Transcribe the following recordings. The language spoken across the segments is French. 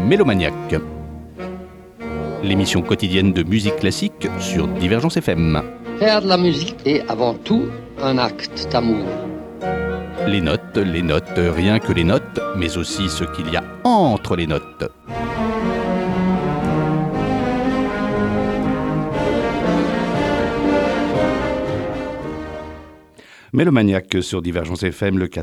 Mélomaniac, l'émission quotidienne de musique classique sur Divergence FM. Faire de la musique est avant tout un acte d'amour. Les notes, rien que les notes, mais aussi ce qu'il y a entre les notes. Mélomaniac sur Divergence FM, le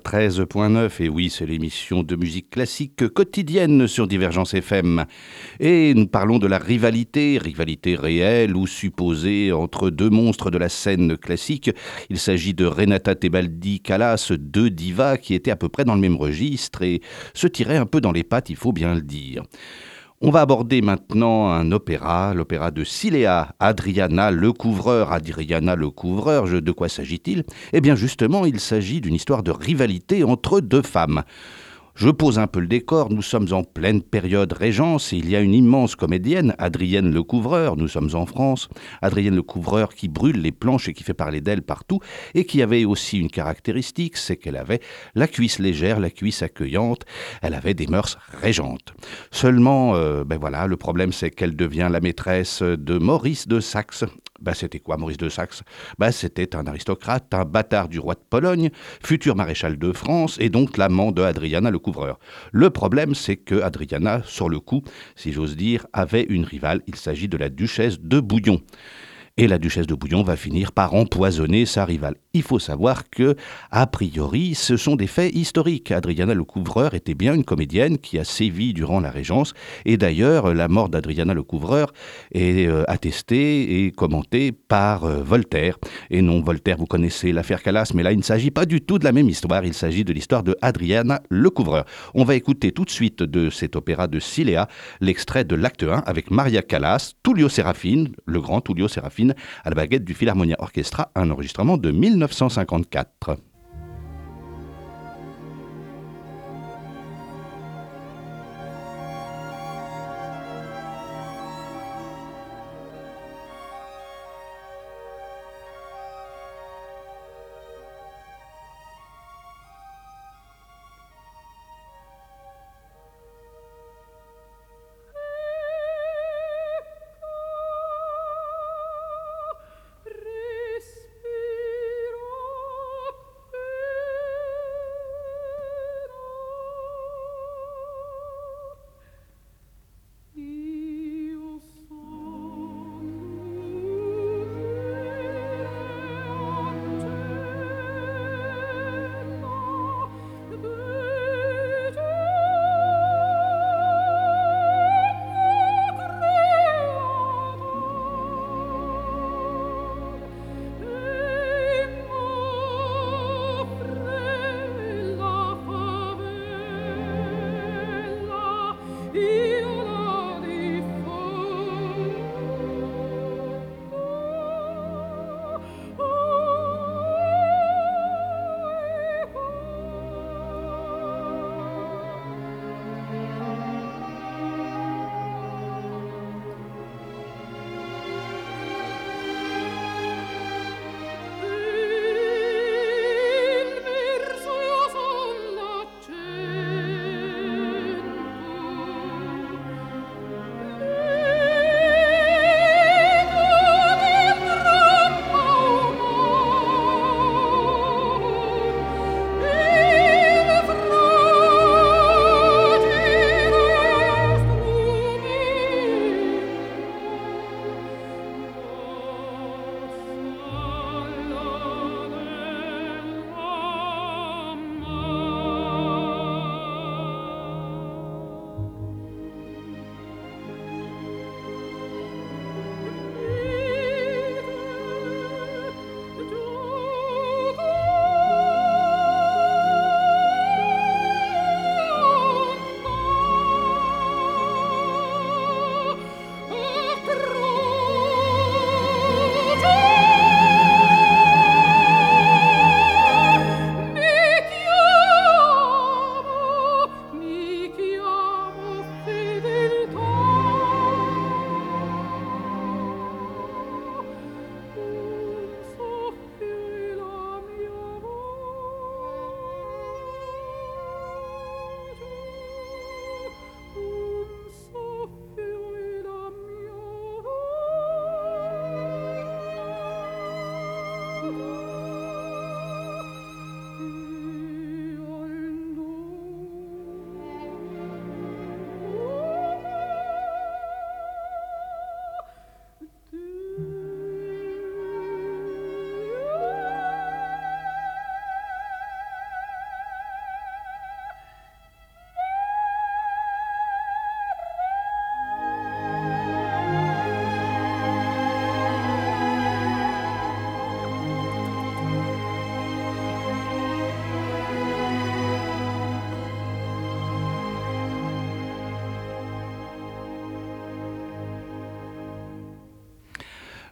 93.9. Et oui, c'est l'émission de musique classique quotidienne sur Divergence FM. Et nous parlons de la rivalité réelle ou supposée entre deux monstres de la scène classique. Il s'agit de Renata Tebaldi-Callas, deux divas qui étaient à peu près dans le même registre et se tiraient un peu dans les pattes, il faut bien le dire. On va aborder maintenant un opéra, l'opéra de Silea, Adriana le Couvreur. Adriana le Couvreur, de quoi s'agit-il ? Eh bien justement, il s'agit d'une histoire de rivalité entre deux femmes. Je pose un peu le décor, nous sommes en pleine période Régence et il y a une immense comédienne, Adrienne le Couvreur, nous sommes en France, Adrienne le Couvreur qui brûle les planches et qui fait parler d'elle partout et qui avait aussi une caractéristique, c'est qu'elle avait la cuisse légère, la cuisse accueillante, elle avait des mœurs régentes. Seulement, voilà, le problème c'est qu'elle devient la maîtresse de Maurice de Saxe. C'était quoi Maurice de Saxe ? C'était un aristocrate, un bâtard du roi de Pologne, futur maréchal de France et donc l'amant de Adriana le Couvreur. Le problème, c'est que Adriana, sur le coup, si j'ose dire, avait une rivale. Il s'agit de la duchesse de Bouillon. Et la duchesse de Bouillon va finir par empoisonner sa rivale. Il faut savoir que, a priori, ce sont des faits historiques. Adriana le Couvreur était bien une comédienne qui a sévi durant la Régence. Et d'ailleurs, la mort d'Adriana le Couvreur est attestée et commentée par Voltaire. Et non, Voltaire, vous connaissez l'affaire Callas, mais là, il ne s'agit pas du tout de la même histoire. Il s'agit de l'histoire de Adriana le Couvreur. On va écouter tout de suite de cet opéra de Silea, l'extrait de l'acte 1 avec Maria Callas, Tullio Serafine, le grand Tullio Serafine, à la baguette du Philharmonia Orchestra, un enregistrement de 1954. Respiro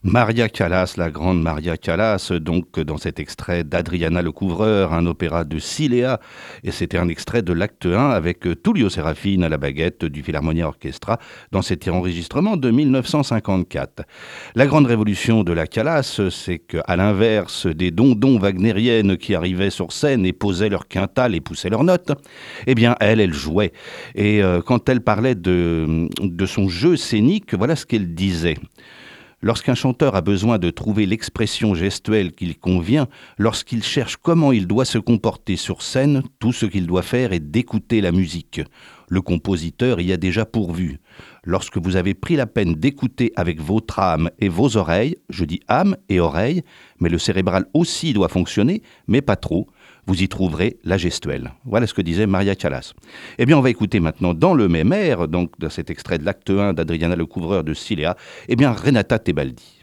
Maria Callas, la grande Maria Callas, donc dans cet extrait d'Adriana Lecouvreur, un opéra de Silea, et c'était un extrait de l'acte 1 avec Tullio Serafine à la baguette du Philharmonia Orchestra dans cet enregistrement de 1954. La grande révolution de la Callas, c'est qu'à l'inverse des dondons wagnériennes qui arrivaient sur scène et posaient leur quintal et poussaient leurs notes, eh bien elle jouait. Et quand elle parlait de son jeu scénique, voilà ce qu'elle disait. Lorsqu'un chanteur a besoin de trouver l'expression gestuelle qu'il convient, lorsqu'il cherche comment il doit se comporter sur scène, tout ce qu'il doit faire est d'écouter la musique. Le compositeur y a déjà pourvu. Lorsque vous avez pris la peine d'écouter avec votre âme et vos oreilles, je dis âme et oreille, mais le cérébral aussi doit fonctionner, mais pas trop, vous y trouverez la gestuelle. Voilà ce que disait Maria Callas. Eh bien, on va écouter maintenant dans le même air, donc dans cet extrait de l'acte 1 d'Adriana Lecouvreur de Silea, eh bien Renata Tebaldi.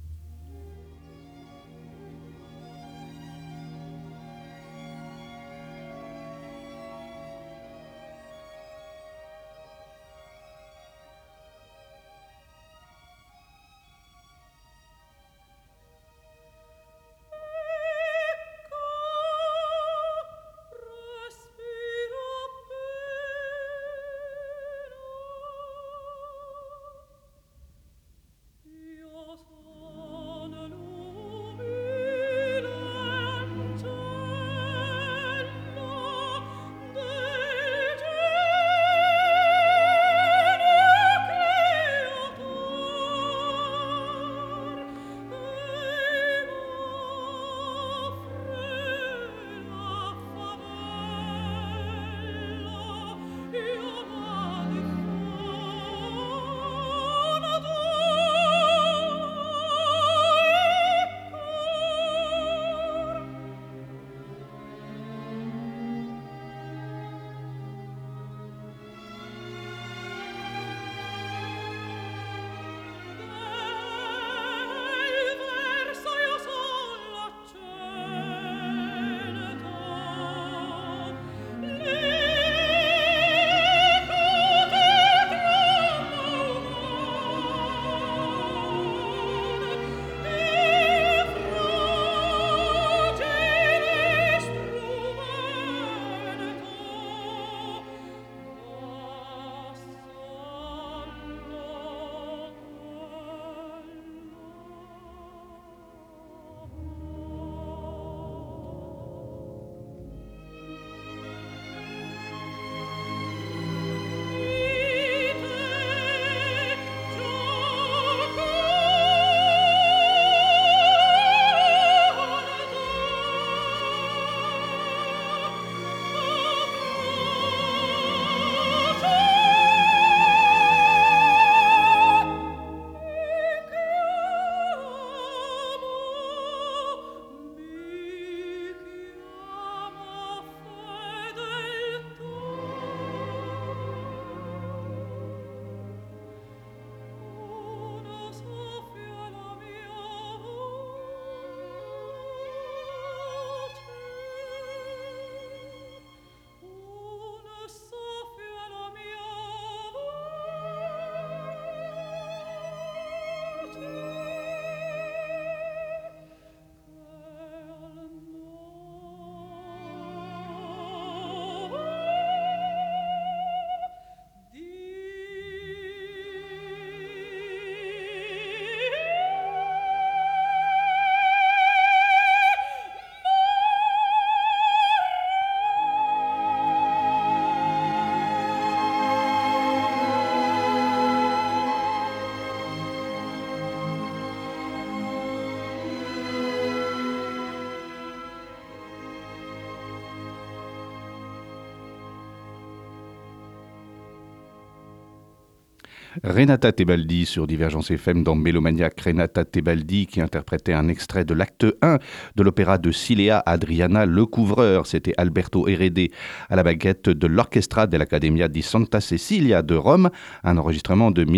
Renata Tebaldi sur Divergence FM dans Mélomaniac. Renata Tebaldi qui interprétait un extrait de l'acte 1 de l'opéra de Silea Adriana Lecouvreur. C'était Alberto Heredia à la baguette de l'Orchestra dell'Accademia di Santa Cecilia de Rome, un enregistrement de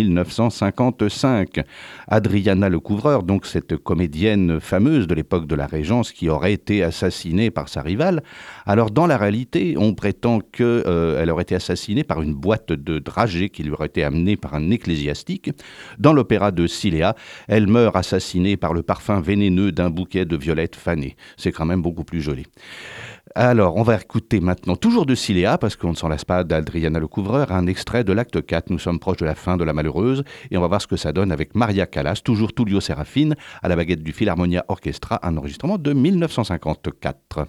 1955. Adriana Lecouvreur, donc cette comédienne fameuse de l'époque de la Régence qui aurait été assassinée par sa rivale. Alors dans la réalité, on prétend qu'elle aurait été assassinée par une boîte de dragées qui lui aurait été amenée par un un ecclésiastique. Dans l'opéra de Silea, elle meurt assassinée par le parfum vénéneux d'un bouquet de violettes fanées. C'est quand même beaucoup plus joli. Alors, on va écouter maintenant, toujours de Silea, parce qu'on ne s'en lasse pas d'Adriana Lecouvreur, un extrait de l'acte 4. Nous sommes proches de la fin de La Malheureuse, et on va voir ce que ça donne avec Maria Callas, toujours Tullio Serafine, à la baguette du Philharmonia Orchestra, un enregistrement de 1954.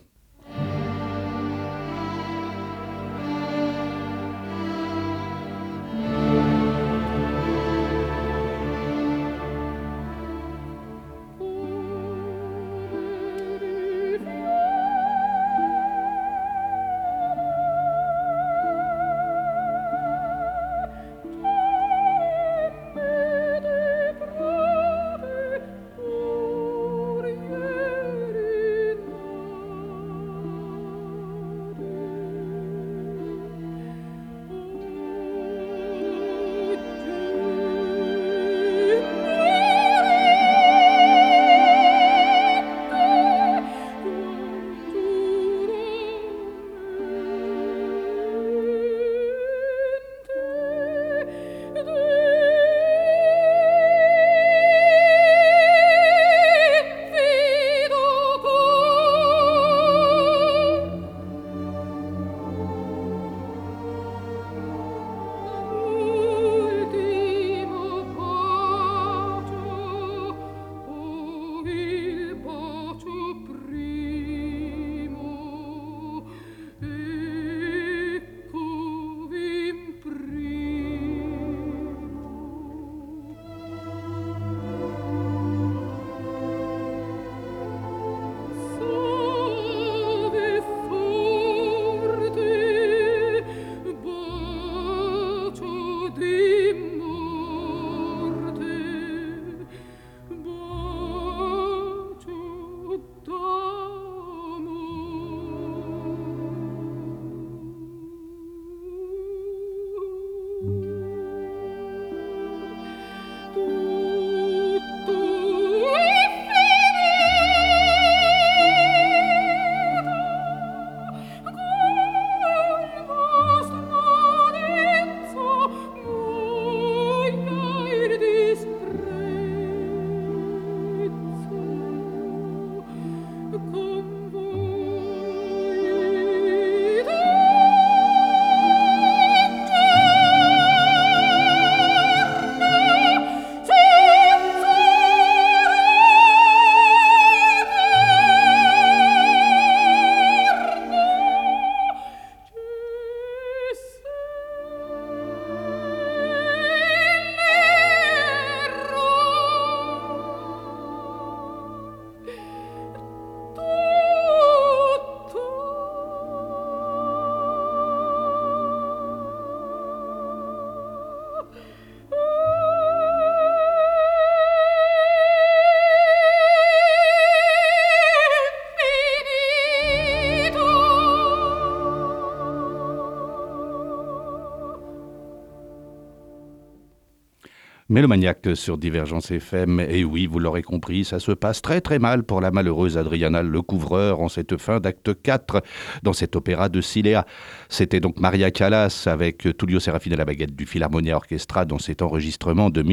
Mélomaniaque sur Divergence FM, et oui, vous l'aurez compris, ça se passe très très mal pour la malheureuse Adriana Lecouvreur en cette fin d'acte 4 dans cet opéra de Silea. C'était donc Maria Callas avec Tullio Serafine à la baguette du Philharmonia Orchestra dans cet enregistrement de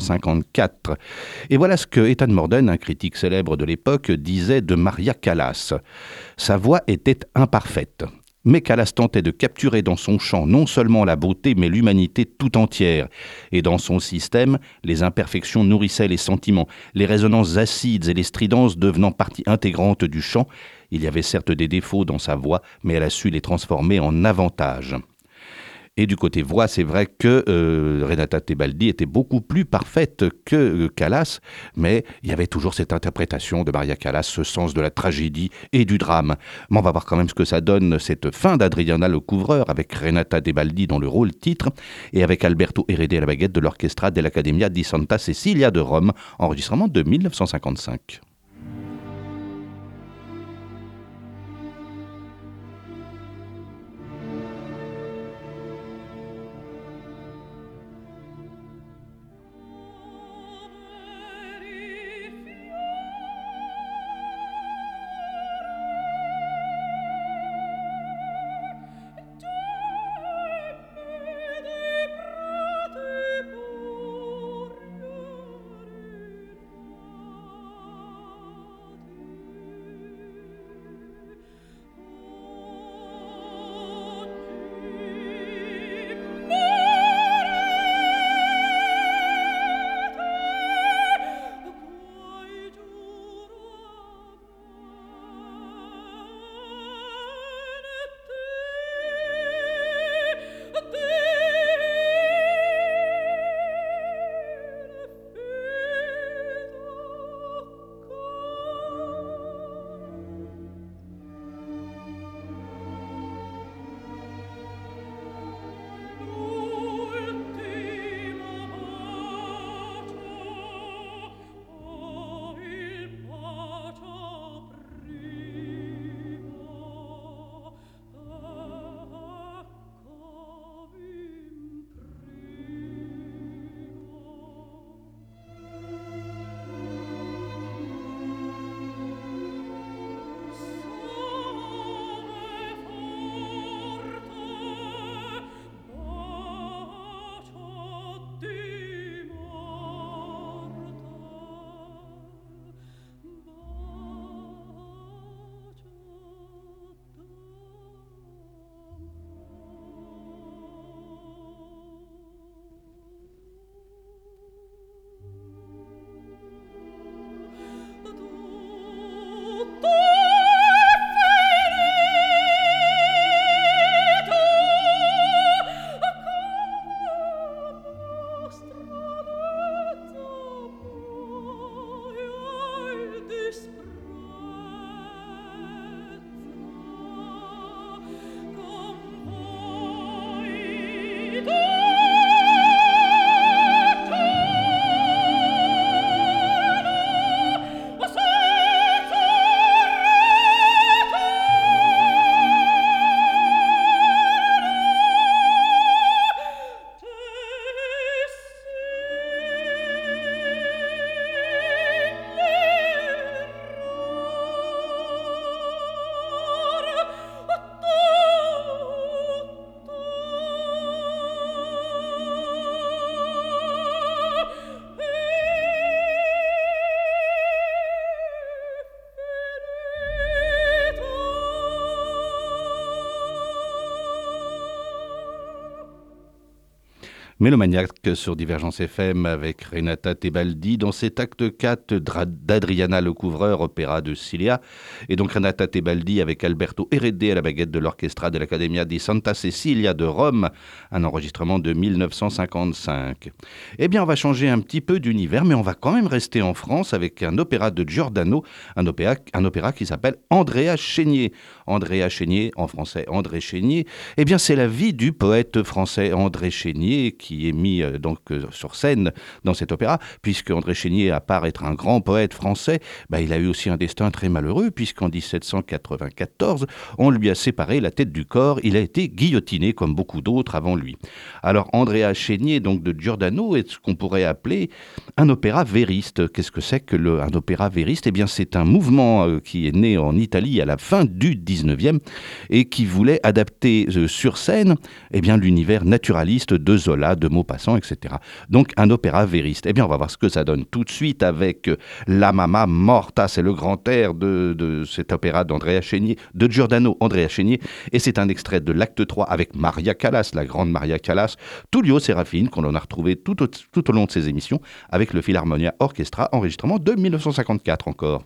1954. Et voilà ce que Ethan Mordden, un critique célèbre de l'époque, disait de Maria Callas. Sa voix était imparfaite. Mais Callas tentait de capturer dans son chant non seulement la beauté, mais l'humanité tout entière. Et dans son système, les imperfections nourrissaient les sentiments, les résonances acides et les stridences devenant partie intégrante du chant. Il y avait certes des défauts dans sa voix, mais elle a su les transformer en avantages. Et du côté voix, c'est vrai que Renata Tebaldi était beaucoup plus parfaite que Callas, mais il y avait toujours cette interprétation de Maria Callas, ce sens de la tragédie et du drame. Mais on va voir quand même ce que ça donne, cette fin d'Adriana Lecouvreur, avec Renata Tebaldi dans le rôle titre, et avec Alberto Heredia à la baguette de l'Orchestra dell'Accademia di Santa Cecilia de Rome, enregistrement de 1955. Mélomaniac sur Divergence FM avec Renata Tebaldi dans cet acte 4 d'Adriana Lecouvreur, opéra de Cilia. Et donc Renata Tebaldi avec Alberto Heredia à la baguette de l'Orchestra de l'Accademia di Santa Cecilia de Rome, un enregistrement de 1955. Eh bien, on va changer un petit peu d'univers, mais on va quand même rester en France avec un opéra de Giordano, un opéra qui s'appelle Andrea Chénier. Andrea Chénier, en français André Chénier, eh bien c'est la vie du poète français André Chénier qui est mis sur scène dans cet opéra, puisque André Chénier, à part être un grand poète français, il a eu aussi un destin très malheureux, puisqu'en 1794, on lui a séparé la tête du corps, il a été guillotiné comme beaucoup d'autres avant lui. Alors Andrea Chénier, donc de Giordano, est ce qu'on pourrait appeler un opéra vériste. Qu'est-ce que c'est que un opéra vériste? Eh bien c'est un mouvement qui est né en Italie à la fin du 19e et qui voulait adapter sur scène l'univers naturaliste de Zola, de Maupassant, etc. Donc un opéra vériste. Eh bien, on va voir ce que ça donne tout de suite avec La Mamma Morta, c'est le grand air de cet opéra d'Andrea Chénier, de Giordano Andrea Chénier, et c'est un extrait de l'acte 3 avec Maria Callas, la grande Maria Callas, Tullio Serafine, qu'on en a retrouvé tout au long de ses émissions, avec le Philharmonia Orchestra, enregistrement de 1954 encore.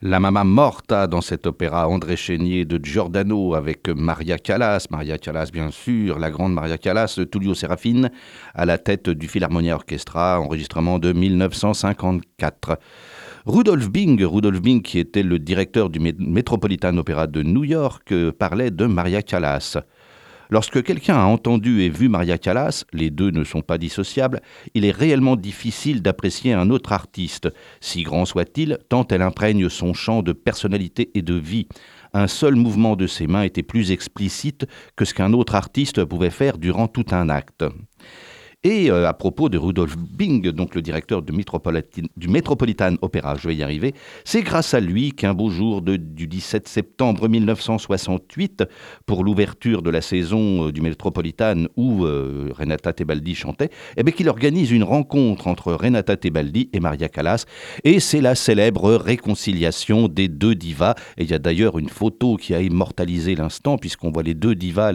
La Mamma Morta dans cet opéra André Chénier de Giordano avec Maria Callas, bien sûr, la grande Maria Callas, Tullio Serafine à la tête du Philharmonia Orchestra, enregistrement de 1954. Rudolf Bing qui était le directeur du Metropolitan Opera de New York, parlait de Maria Callas. Lorsque quelqu'un a entendu et vu Maria Callas, les deux ne sont pas dissociables, il est réellement difficile d'apprécier un autre artiste, si grand soit-il, tant elle imprègne son champ de personnalité et de vie. Un seul mouvement de ses mains était plus explicite que ce qu'un autre artiste pouvait faire durant tout un acte. Et à propos de Rudolf Bing, donc le directeur du Metropolitan Opera, je vais y arriver, c'est grâce à lui qu'un beau jour du 17 septembre 1968, pour l'ouverture de la saison du Metropolitan où Renata Tebaldi chantait, qu'il organise une rencontre entre Renata Tebaldi et Maria Callas. Et c'est la célèbre réconciliation des deux divas. Et il y a d'ailleurs une photo qui a immortalisé l'instant, puisqu'on voit les deux divas,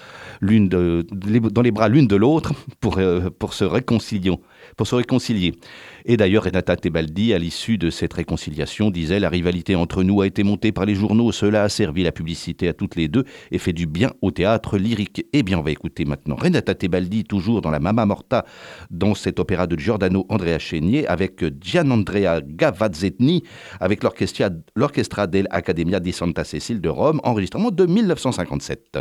dans les bras l'une de l'autre, pour se réconcilier. Et d'ailleurs, Renata Tebaldi, à l'issue de cette réconciliation, disait « La rivalité entre nous a été montée par les journaux, cela a servi la publicité à toutes les deux et fait du bien au théâtre lyrique. » Eh bien, on va écouter maintenant Renata Tebaldi, toujours dans la Mamma Morta, dans cet opéra de Giordano Andrea Chénier, avec Gianandrea Gavazzeni, avec l'Orchestra dell'Accademia di Santa Cecilia de Rome, enregistrement de 1957.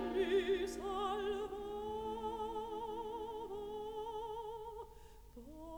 Oh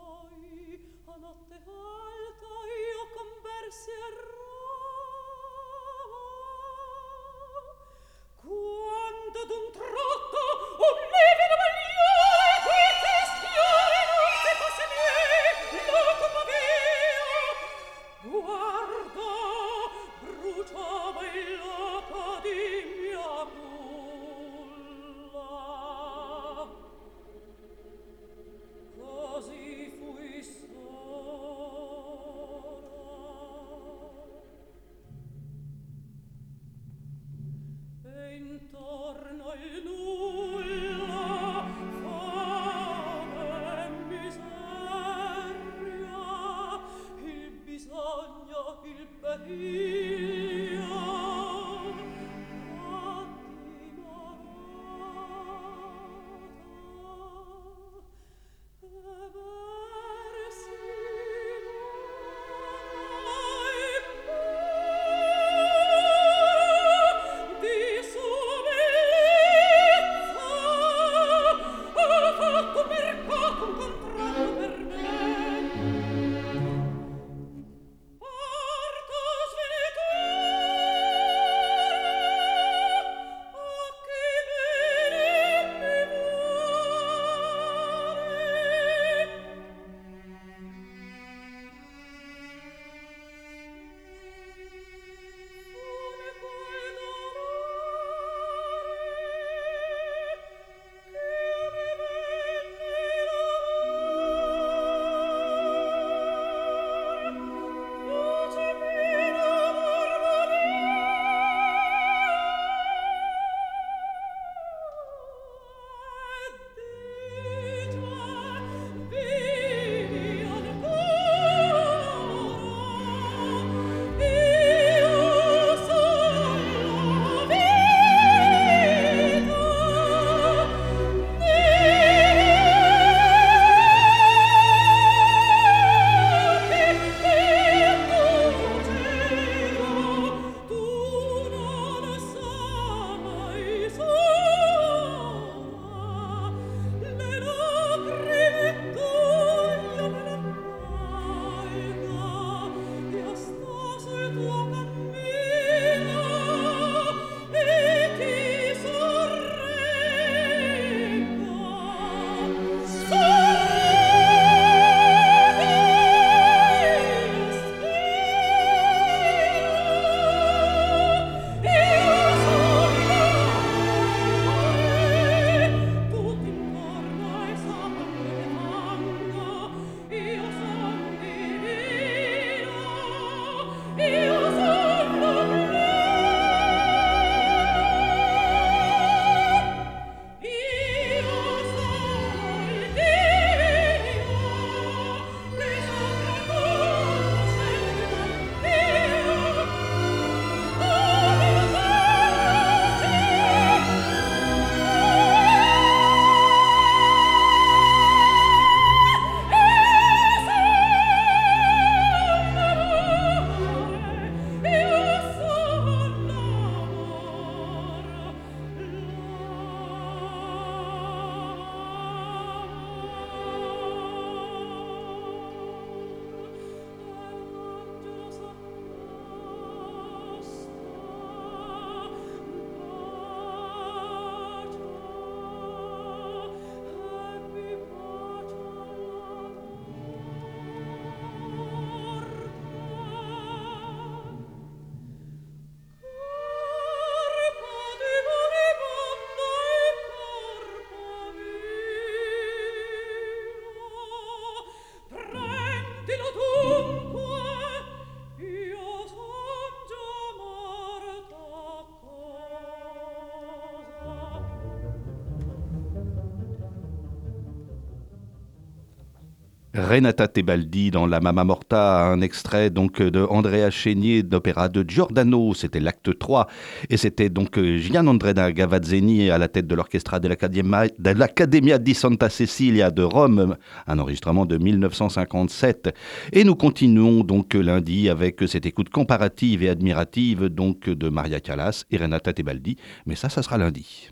Renata Tebaldi dans La Mamma Morta, un extrait donc de Andrea Chénier d'opéra de Giordano, c'était l'acte 3, et c'était donc Gianandrea Gavazzeni à la tête de l'orchestra de l'Accademia di Santa Cecilia de Rome, un enregistrement de 1957. Et nous continuons donc lundi avec cette écoute comparative et admirative donc de Maria Callas et Renata Tebaldi, mais ça sera lundi.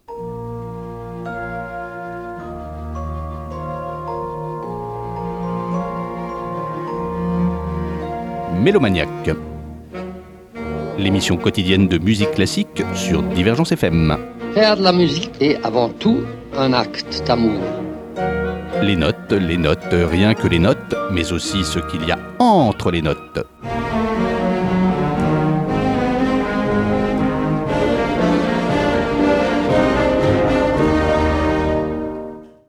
Mélomaniac, l'émission quotidienne de musique classique sur Divergence FM. Faire de la musique est avant tout un acte d'amour. Les notes, rien que les notes, mais aussi ce qu'il y a entre les notes.